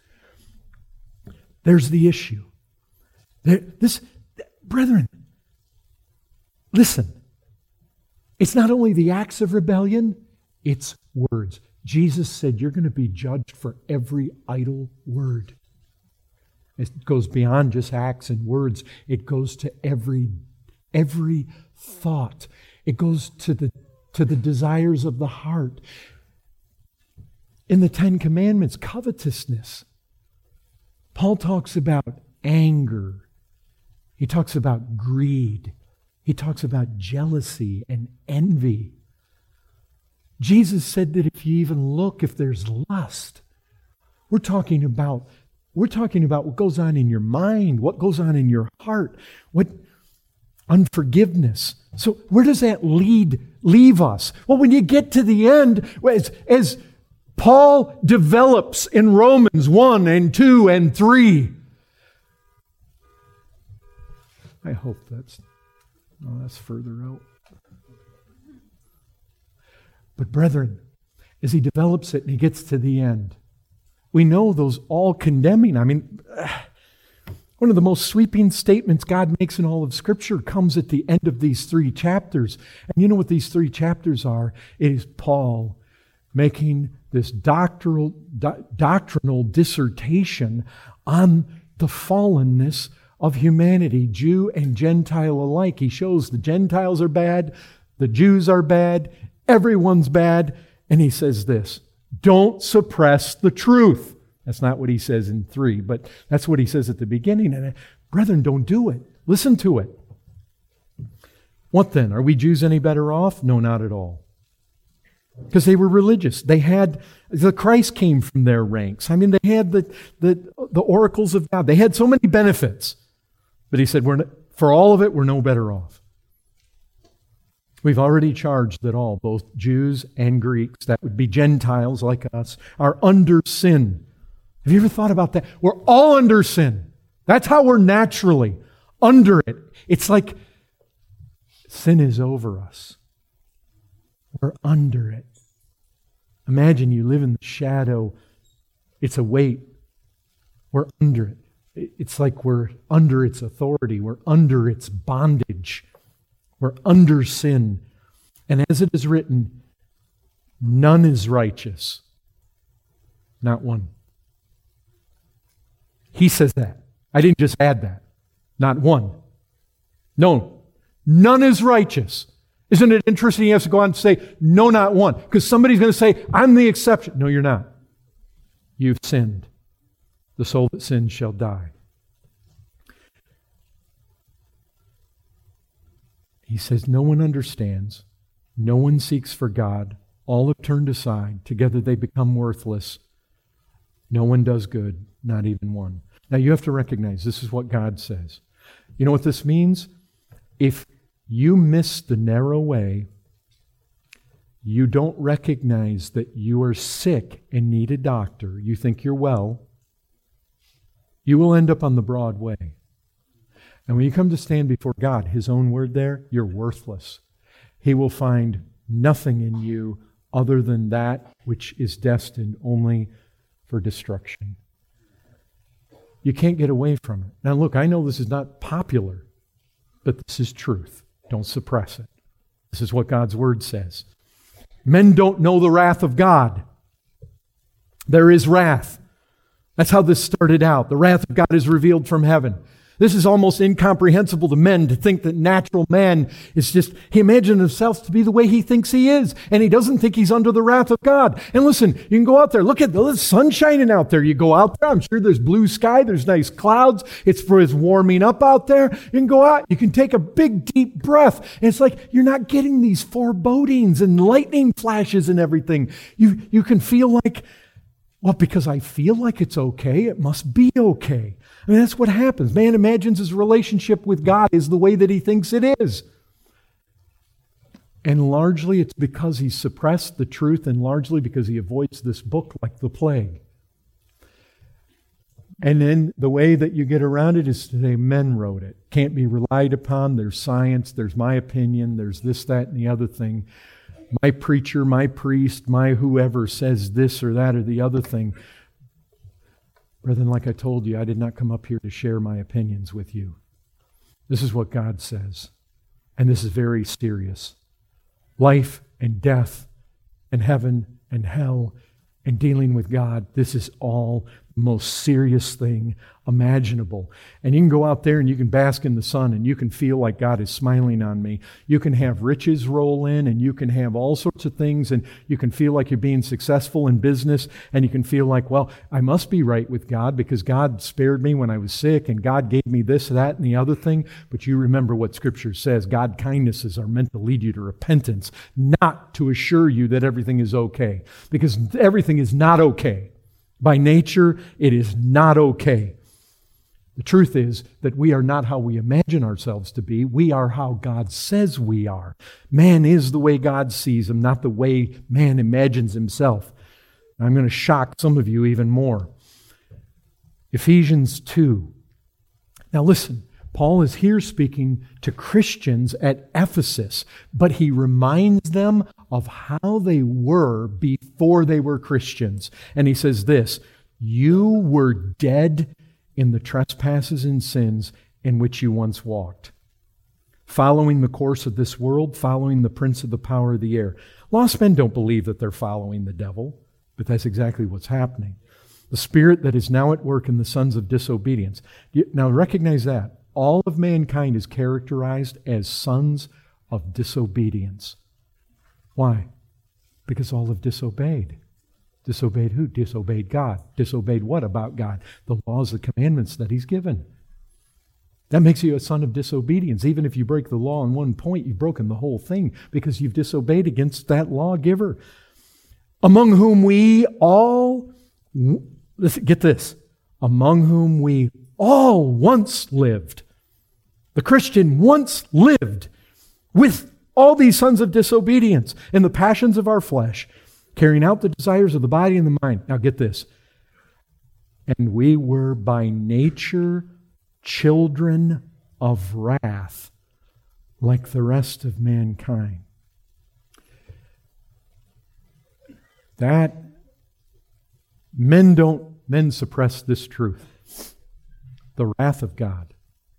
There's the issue. There, this, brethren, listen. It's not only the acts of rebellion, it's words. Jesus said you're going to be judged for every idle word. It goes beyond just acts and words. It goes to every Every thought. It goes to the, to the desires of the heart. In the Ten Commandments, covetousness. Paul talks about anger. He talks about greed. He talks about jealousy and envy. Jesus said that if you even look, if there's lust, we're talking about, we're talking about what goes on in your mind, what goes on in your heart, what unforgiveness. So where does that lead, leave us? Well, when you get to the end, as, as Paul develops in Romans one and two and three. I hope that's, no, that's further out. But brethren, as he develops it and he gets to the end, we know those all condemning. I mean, one of the most sweeping statements God makes in all of Scripture comes at the end of these three chapters. And you know what these three chapters are? It is Paul making this doctrinal, do, doctrinal dissertation on the fallenness of humanity, Jew and Gentile alike. He shows the Gentiles are bad, the Jews are bad, everyone's bad. And he says this: don't suppress the truth. That's not what he says in three, but that's what he says at the beginning. And brethren, don't do it. Listen to it. What then? Are we Jews any better off? No, not at all. Because they were religious. They had, the Christ came from their ranks. I mean, they had the, the, the oracles of God. They had so many benefits. But he said, we're not, for all of it, we're no better off. We've already charged that all, both Jews and Greeks, that would be Gentiles like us, are under sin. Have you ever thought about that? We're all under sin. That's how we're naturally under it. It's like sin is over us. We're under it. Imagine you live in the shadow. It's a weight. We're under it. It's like we're under its authority. We're under its bondage. We're under sin. And as it is written, none is righteous. Not one. He says that. I didn't just add that. Not one. No. None is righteous. Isn't it interesting? He has to go on and say, no, not one. Because somebody's going to say, I'm the exception. No, you're not. You've sinned. The soul that sins shall die. He says, no one understands. No one seeks for God. All have turned aside. Together they become worthless. No one does good, not even one. Now you have to recognize this is what God says. You know what this means? If you miss the narrow way, you don't recognize that you are sick and need a doctor, you think you're well, you will end up on the broad way. And when you come to stand before God, His own word there, you're worthless. He will find nothing in you other than that which is destined only for destruction. You can't get away from it. Now look, I know this is not popular, but this is truth. Don't suppress it. This is what God's word says. Men don't know the wrath of God. There is wrath. That's how this started out. The wrath of God is revealed from heaven. This is almost incomprehensible to men to think that natural man is just, he imagines himself to be the way he thinks he is. And he doesn't think he's under the wrath of God. And listen, you can go out there. Look at the sun shining out there. You go out there. I'm sure there's blue sky. There's nice clouds. It's for it's warming up out there. You can go out. You can take a big, deep breath. And it's like you're not getting these forebodings and lightning flashes and everything. You, you can feel like, well, because I feel like it's okay, it must be okay. I mean, that's what happens. Man imagines his relationship with God is the way that he thinks it is. And largely it's because he suppressed the truth, and largely because he avoids this book like the plague. And then the way that you get around it is to say men wrote it. Can't be relied upon. There's science. There's my opinion. There's this, that, and the other thing. My preacher, my priest, my whoever says this or that or the other thing. Brethren, like I told you, I did not come up here to share my opinions with you. This is what God says. And this is very serious. Life and death and heaven and hell and dealing with God, this is all the most serious thing imaginable. And you can go out there and you can bask in the sun and you can feel like God is smiling on me. You can have riches roll in and you can have all sorts of things and you can feel like you're being successful in business and you can feel like, well, I must be right with God because God spared me when I was sick and God gave me this, that, and the other thing. But you remember what Scripture says. God kindnesses are meant to lead you to repentance, not to assure you that everything is okay. Because everything is not okay. By nature, it is not okay. The truth is that we are not how we imagine ourselves to be. We are how God says we are. Man is the way God sees him, not the way man imagines himself. I'm going to shock some of you even more. Ephesians two. Now listen, Paul is here speaking to Christians at Ephesus, but he reminds them of how they were before they were Christians. And he says this, you were dead in the trespasses and sins in which you once walked, following the course of this world, following the prince of the power of the air. Lost men don't believe that they're following the devil, but that's exactly what's happening. The spirit that is now at work in the sons of disobedience. Now recognize that. All of mankind is characterized as sons of disobedience. Why? Because all have disobeyed. Disobeyed who? Disobeyed God. Disobeyed what about God? The laws, the commandments that He's given. That makes you a son of disobedience. Even if you break the law in one point, you've broken the whole thing because you've disobeyed against that lawgiver. Among whom we all, listen, get this, among whom we all once lived. The Christian once lived with all these sons of disobedience in the passions of our flesh, carrying out the desires of the body and the mind. Now get this. And we were by nature children of wrath, like the rest of mankind. That, men don't, men suppress this truth. The wrath of God.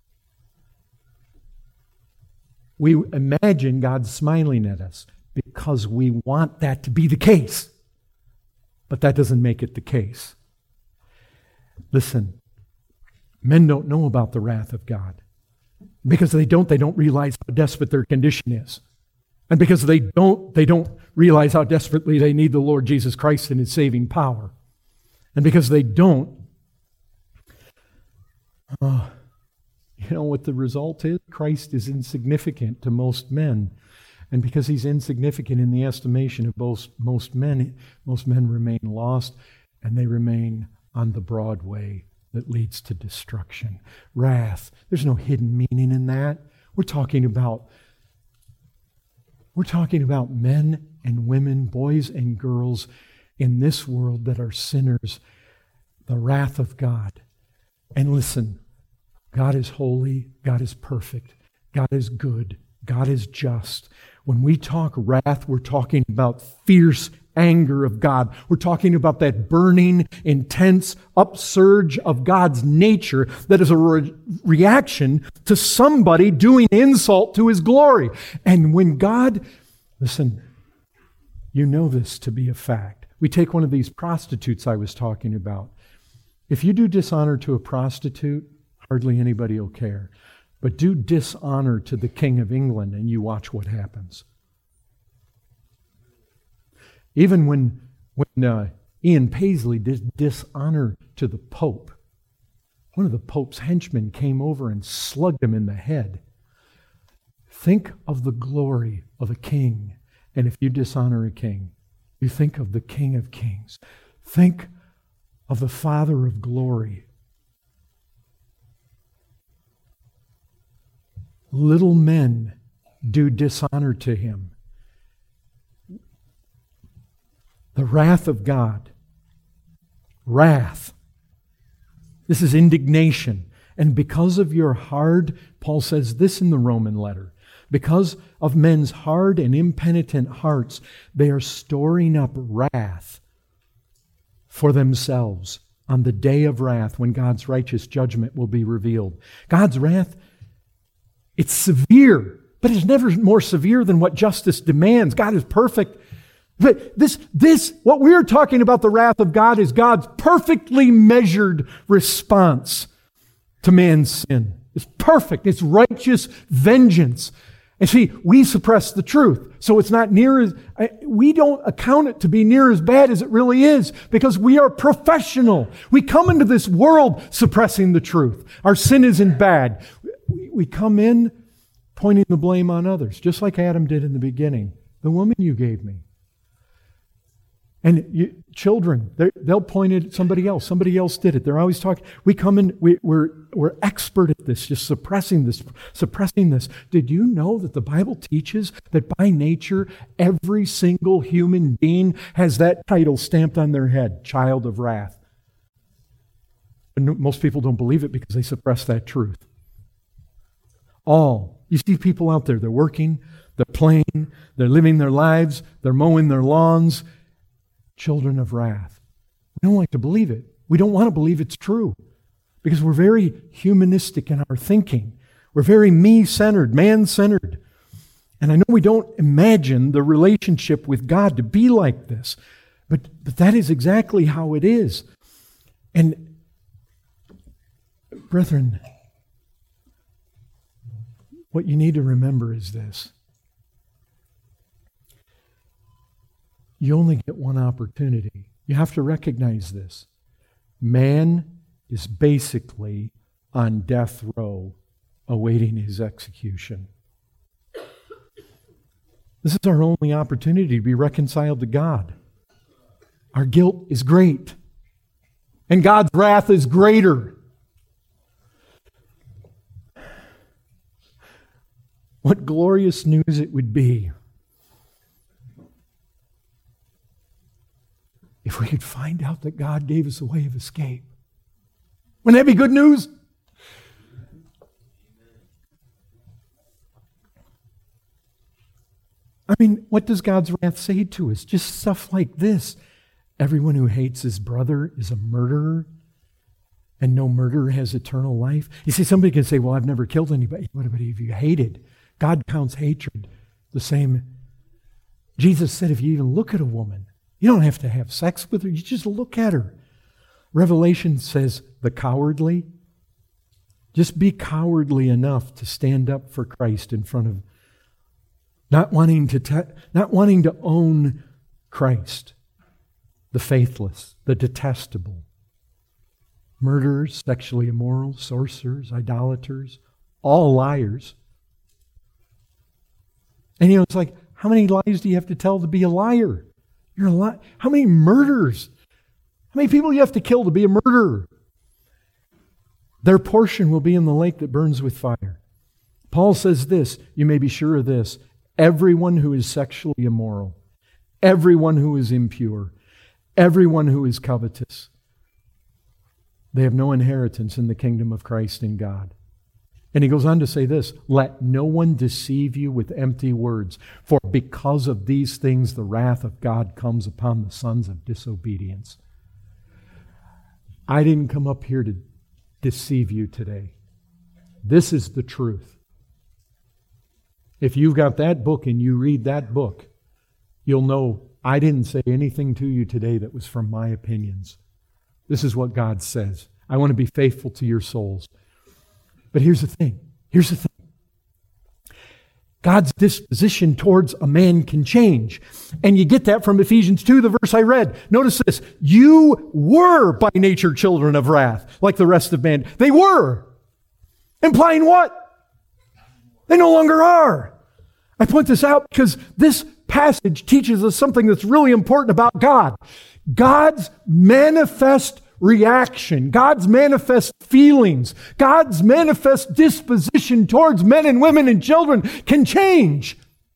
We imagine God smiling at us because we want that to be the case. But that doesn't make it the case. Listen, men don't know about the wrath of God. Because they don't, they don't realize how desperate their condition is. And because they don't, they don't realize how desperately they need the Lord Jesus Christ and His saving power. And because they don't, uh, You know what the result is? Christ is insignificant to most men. And because he's insignificant in the estimation of most, most men, most men remain lost, and they remain on the broad way that leads to destruction. Wrath. There's no hidden meaning in that. We're talking about, we're talking about men and women, boys and girls in this world that are sinners. The wrath of God. And listen, God is holy, God is perfect, God is good, God is just. When we talk wrath, we're talking about fierce anger of God. We're talking about that burning, intense upsurge of God's nature that is a re- reaction to somebody doing insult to His glory. And when God, listen, you know this to be a fact. We take one of these prostitutes I was talking about. If you do dishonor to a prostitute, hardly anybody will care. But do dishonor to the King of England and you watch what happens. Even when, when uh, Ian Paisley did dishonor to the Pope, one of the Pope's henchmen came over and slugged him in the head. Think of the glory of a king. And if you dishonor a king, you think of the King of Kings. Think of the Father of glory. Little men do dishonor to Him. The wrath of God. Wrath. This is indignation. And because of your hard, Paul says this in the Roman letter, because of men's hard and impenitent hearts, they are storing up wrath for themselves on the day of wrath when God's righteous judgment will be revealed. God's wrath, it's severe, but it's never more severe than what justice demands. God is perfect. But this, this, what we're talking about, the wrath of God, is God's perfectly measured response to man's sin. It's perfect. It's righteous vengeance. And see, we suppress the truth. So it's not near as, we don't account it to be near as bad as it really is because we are professional. We come into this world suppressing the truth. Our sin isn't bad. We come in pointing the blame on others, just like Adam did in the beginning. The woman you gave me. And you, children, they'll point it at somebody else. Somebody else did it. They're always talking. We come in, we, we're, we're expert at this, just suppressing this, suppressing this. Did you know that the Bible teaches that by nature, every single human being has that title stamped on their head, child of wrath? And most people don't believe it because they suppress that truth. All. You see people out there, they're working, they're playing, they're living their lives, they're mowing their lawns. Children of wrath. We don't like to believe it. We don't want to believe it's true because we're very humanistic in our thinking. We're very me-centered, man-centered. And I know we don't imagine the relationship with God to be like this, but, but that is exactly how it is. And brethren, what you need to remember is this. You only get one opportunity. You have to recognize this. Man is basically on death row awaiting his execution. This is our only opportunity to be reconciled to God. Our guilt is great, and God's wrath is greater. What glorious news it would be if we could find out that God gave us a way of escape. Wouldn't that be good news? I mean, what does God's wrath say to us? Just stuff like this. Everyone who hates his brother is a murderer, and no murderer has eternal life. You see, somebody can say, well, I've never killed anybody. What about if you hated? God counts hatred the same. Jesus said, if you even look at a woman, you don't have to have sex with her. You just look at her. Revelation says the cowardly. Just be cowardly enough to stand up for Christ in front of, not wanting to, te- not wanting to own Christ, the faithless, the detestable, murderers, sexually immoral, sorcerers, idolaters, all liars. And you know, it's like, how many lies do you have to tell to be a liar? You're a liar. How many murders? How many people you have to kill to be a murderer? Their portion will be in the lake that burns with fire. Paul says this, you may be sure of this, everyone who is sexually immoral, everyone who is impure, everyone who is covetous, they have no inheritance in the kingdom of Christ and God. And he goes on to say this, let no one deceive you with empty words, for because of these things the wrath of God comes upon the sons of disobedience. I didn't come up here to deceive you today. This is the truth. If you've got that book and you read that book, you'll know I didn't say anything to you today that was from my opinions. This is what God says. I want to be faithful to your souls. But here's the thing. Here's the thing. God's disposition towards a man can change. And you get that from Ephesians two, the verse I read. Notice this. You were by nature children of wrath, like the rest of man. They were. Implying what? They no longer are. I point this out because this passage teaches us something that's really important about God. God's manifest reaction, God's manifest feelings, God's manifest disposition towards men and women and children can change.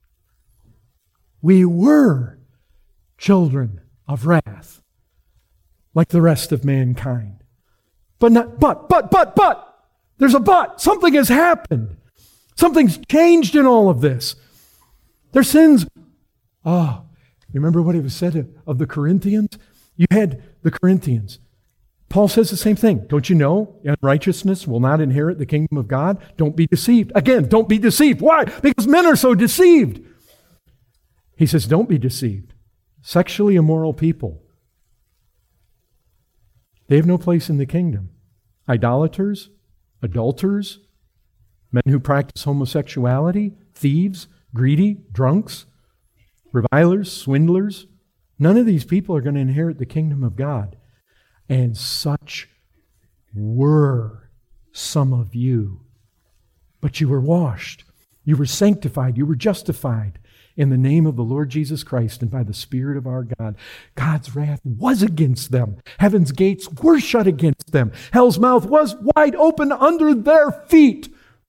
We were children of wrath, like the rest of mankind. But not, but, but, but, but, there's a but. Something has happened. Something's changed in all of this. Their sins, oh, remember what it was said of the Corinthians? You had the Corinthians. Paul says the same thing. Don't you know unrighteousness will not inherit the kingdom of God? Don't be deceived. Again, don't be deceived. Why? Because men are so deceived. He says, don't be deceived. Sexually immoral people, they have no place in the kingdom. Idolaters, adulterers, men who practice homosexuality, thieves, greedy, drunks, revilers, swindlers. None of these people are going to inherit the kingdom of God. And such were some of you. But you were washed. You were sanctified. You were justified in the name of the Lord Jesus Christ and by the Spirit of our God. God's wrath was against them. Heaven's gates were shut against them. Hell's mouth was wide open under their feet.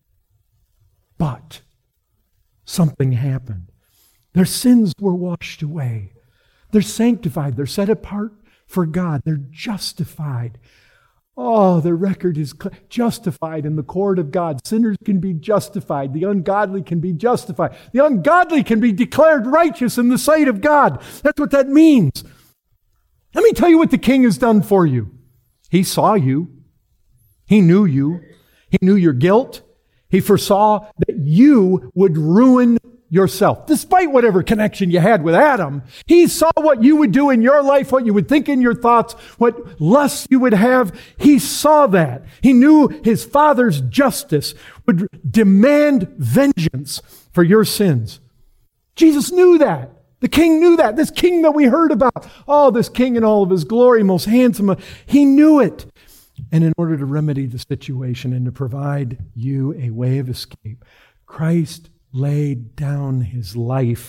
But something happened. Their sins were washed away. They're sanctified. They're set apart for God. They're justified. Oh, their record is cl- justified in the court of God. Sinners can be justified. The ungodly can be justified. The ungodly can be declared righteous in the sight of God. That's what that means. Let me tell you what the King has done for you. He saw you. He knew you. He knew your guilt. He foresaw that you would ruin yourself. Despite whatever connection you had with Adam, he saw what you would do in your life, what you would think in your thoughts, what lusts you would have. He saw that. He knew his Father's justice would demand vengeance for your sins. Jesus knew that. The King knew that. This King that we heard about, oh, this King in all of his glory, most handsome, he knew it. And in order to remedy the situation and to provide you a way of escape, Christ laid down his life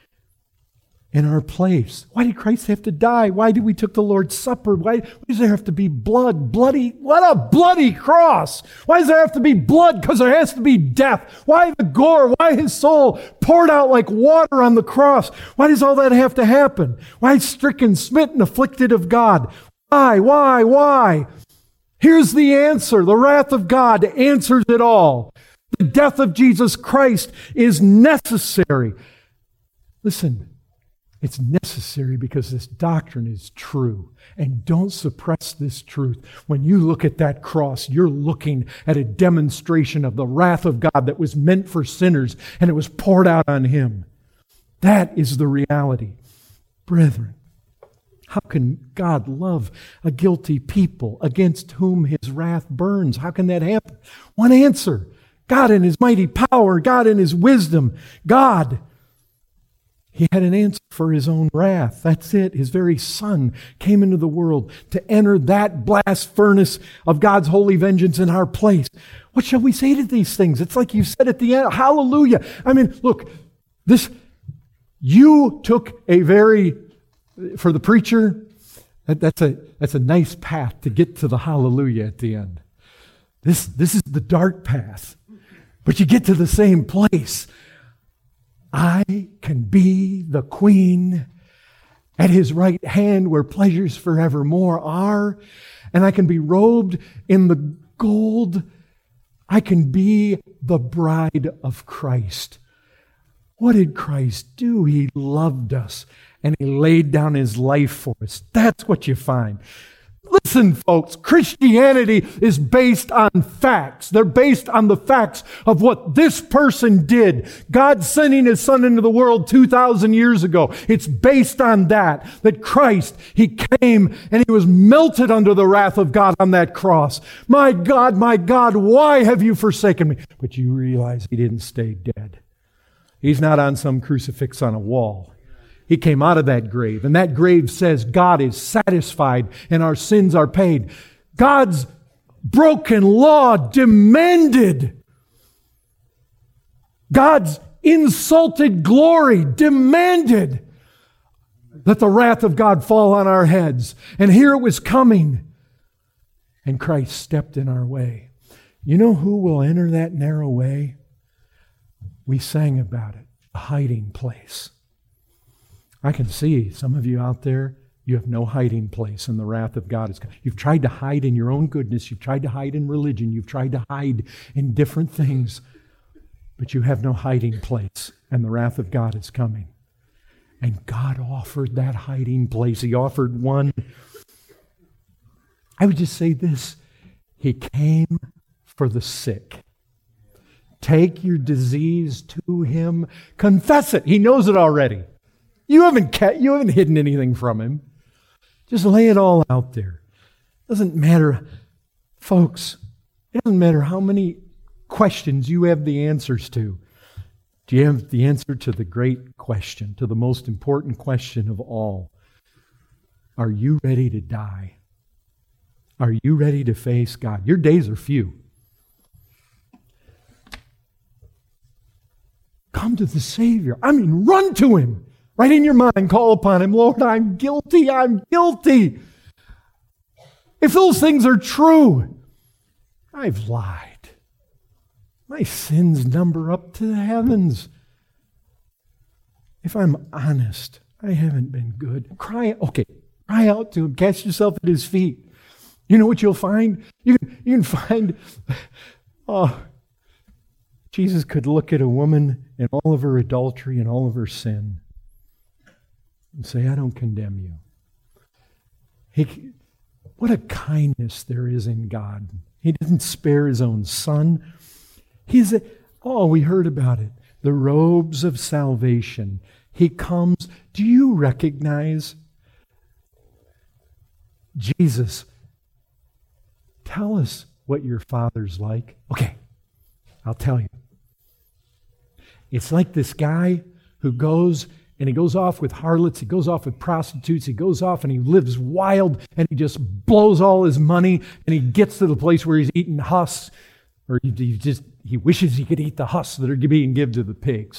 in our place. Why did Christ have to die? Why did we took the Lord's Supper? Why, why does there have to be blood? Bloody, what a bloody cross! Why does there have to be blood? Because there has to be death. Why the gore? Why his soul poured out like water on the cross? Why does all that have to happen? Why stricken, smitten, afflicted of God? Why, why, why? Here's the answer. The wrath of God answers it all. The death of Jesus Christ is necessary. Listen, it's necessary because this doctrine is true. And don't suppress this truth. When you look at that cross, you're looking at a demonstration of the wrath of God that was meant for sinners, and it was poured out on him. That is the reality. Brethren, how can God love a guilty people against whom his wrath burns? How can that happen? One answer. God in his mighty power, God in his wisdom, God He had an answer for his own wrath. That's it. His very Son came into the world to enter that blast furnace of God's holy vengeance in our place. What shall we say to these things? It's like you said at the end, hallelujah. I mean, look, this, you took a very, for the preacher, that, that's a that's a nice path to get to the hallelujah at the end. This, this is the dark path, but you get to the same place. I can be the queen at his right hand where pleasures forevermore are, and I can be robed in the gold. I can be the bride of Christ. What did Christ do? He loved us, and he laid down his life for us. That's what you find. Listen, folks, Christianity is based on facts. They're based on the facts of what this person did. God sending his Son into the world two thousand years ago. It's based on that, that Christ, he came and he was melted under the wrath of God on that cross. My God, my God, why have you forsaken me? But you realize he didn't stay dead. He's not on some crucifix on a wall. He came out of that grave, and that grave says God is satisfied and our sins are paid. God's broken law demanded. God's insulted glory demanded that the wrath of God fall on our heads. And here it was coming, and Christ stepped in our way. You know who will enter that narrow way? We sang about it, a hiding place. I can see some of you out there, you have no hiding place, and the wrath of God is coming. You've tried to hide in your own goodness. You've tried to hide in religion. You've tried to hide in different things, but you have no hiding place, and the wrath of God is coming. And God offered that hiding place. He offered one. I would just say this. He came for the sick. Take your disease to him. Confess it. He knows it already. You haven't kept, you haven't hidden anything from him. Just lay it all out there. Doesn't matter, folks, it doesn't matter how many questions you have the answers to. Do you have the answer to the great question, to the most important question of all? Are you ready to die? Are you ready to face God? Your days are few. Come to the Savior. I mean, run to him. Right in your mind, call upon him. Lord, I'm guilty. I'm guilty. If those things are true, I've lied. My sins number up to the heavens. If I'm honest, I haven't been good. Cry, okay, cry out to him. Cast yourself at his feet. You know what you'll find? You can, you can find, oh, Jesus could look at a woman in all of her adultery and all of her sin and say, I don't condemn you. He, what a kindness there is in God. He didn't spare his own Son. He's a, oh, we heard about it. The robes of salvation. He comes. Do you recognize Jesus? Tell us what your Father's like. Okay, I'll tell you. It's like this guy who goes and he goes off with harlots, he goes off with prostitutes, he goes off and he lives wild and he just blows all his money and he gets to the place where he's eating husks, or he, he just he wishes he could eat the husks that are being given to the pigs.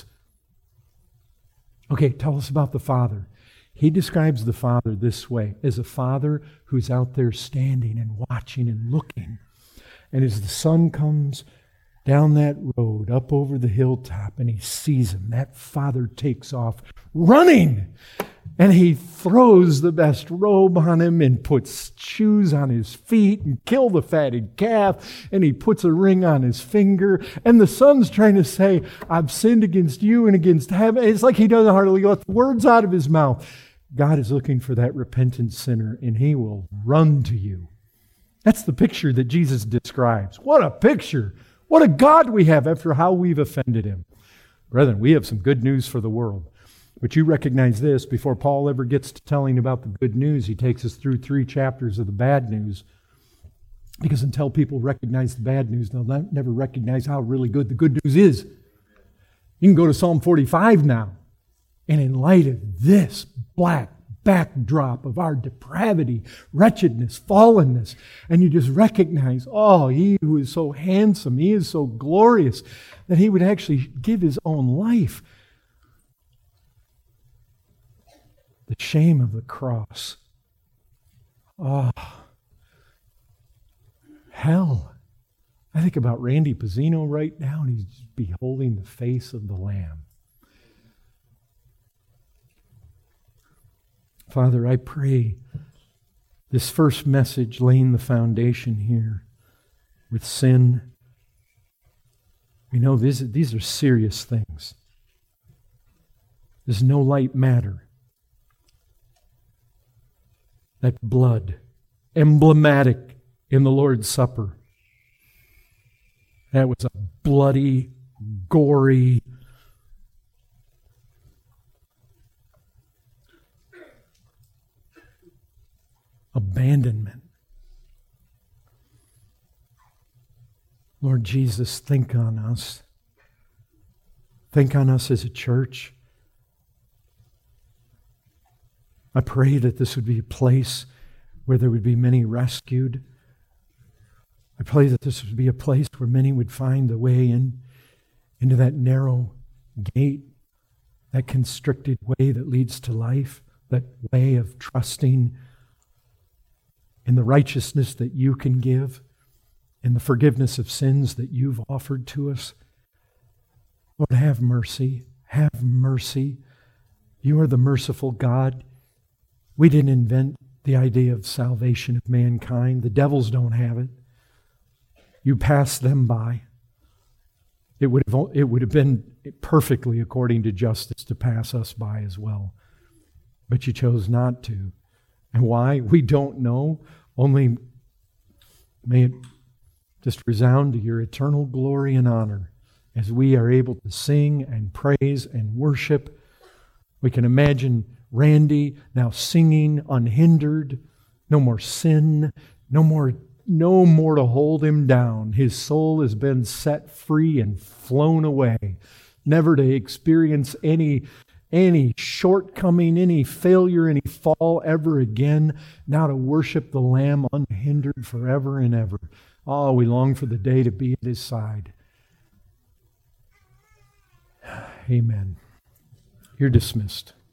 Okay, tell us about the Father. He describes the Father this way, as a Father who's out there standing and watching and looking. And as the sun comes down that road, up over the hilltop, and he sees him, that Father takes off running, and he throws the best robe on him and puts shoes on his feet and kills the fatted calf, and he puts a ring on his finger, and the son's trying to say, I've sinned against you and against heaven. It's like he doesn't hardly let the words out of his mouth. God is looking for that repentant sinner, and he will run to you. That's the picture that Jesus describes. What a picture! What a God we have after how we've offended him. Brethren, we have some good news for the world. But you recognize this, before Paul ever gets to telling about the good news, he takes us through three chapters of the bad news. Because until people recognize the bad news, they'll never recognize how really good the good news is. You can go to Psalm forty-five now. And in light of this black backdrop of our depravity, wretchedness, fallenness, and you just recognize, oh, He who is so handsome, He is so glorious, that He would actually give His own life. The shame of the cross. Oh, hell. I think about Randy Pizzino right now, and he's beholding the face of the Lamb. Father, I pray this first message laying the foundation here with sin. We know these, these are serious things. There's no light matter. That blood, emblematic in the Lord's Supper, that was a bloody, gory, abandonment. Lord Jesus, think on us. Think on us as a church. I pray that this would be a place where there would be many rescued. I pray that this would be a place where many would find the way in into that narrow gate, that constricted way that leads to life, that way of trusting in the righteousness that you can give, in the forgiveness of sins that you've offered to us. Lord, have mercy. Have mercy. You are the merciful God. We didn't invent the idea of salvation of mankind. The devils don't have it. You passed them by. It would have, it would have been perfectly according to justice to pass us by as well. But you chose not to. And why? We don't know. Only may it just resound to your eternal glory and honor as we are able to sing and praise and worship. We can imagine Randy now singing unhindered. No more sin. No more, no more to hold him down. His soul has been set free and flown away, never to experience any any shortcoming, any failure, any fall ever again, now to worship the Lamb unhindered forever and ever. Oh, we long for the day to be at His side. Amen. You're dismissed.